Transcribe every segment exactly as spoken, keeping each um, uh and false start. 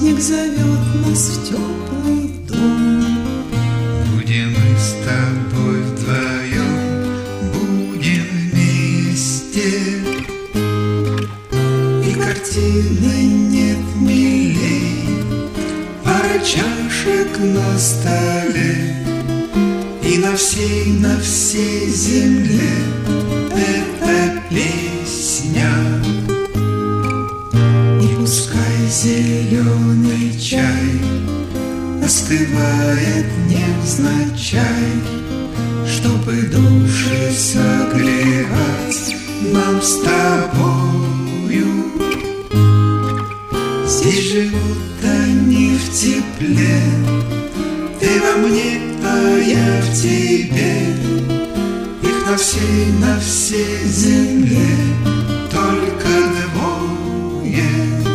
праздник зовет нас в теплый дом. Будем мы с тобой вдвоем, будем вместе, и картины нет милей, пара чашек на столе, и на всей, на всей земле эта песня. И пускай зеленый чай остывает невзначай, чтобы души согревать нам с тобою. Здесь живут они в тепле, ты во мне, а я в тебе. Их на всей, на всей земле только двое.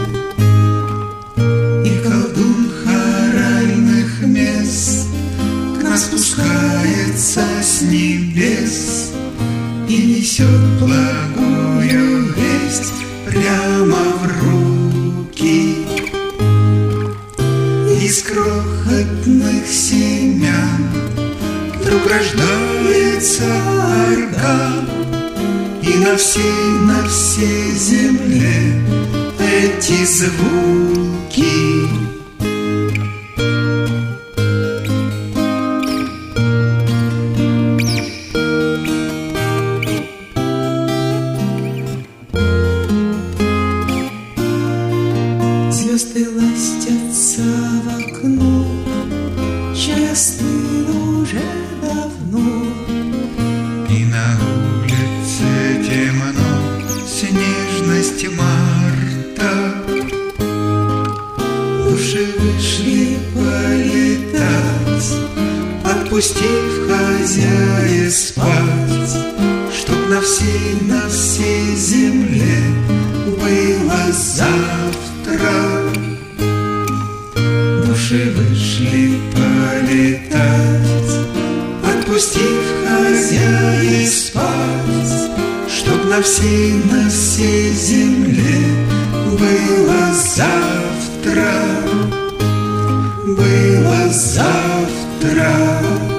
И колдун хоральных мест к нам спускается с небес и несет благую весть прямо в руки. Из крохотных семян вдруг рождается орган, и на всей, на всей земле эти звуки. Звезды ластятся в окно, чай остыл уже давно. И на улице темно, снежность марта. Души вышли полетать, отпустив хозяев спать, чтоб на всей, на всей земле было завтра. Души вышли полетать, отпустив хозяев спать, чтоб на всей, на всей земле было завтра, было завтра.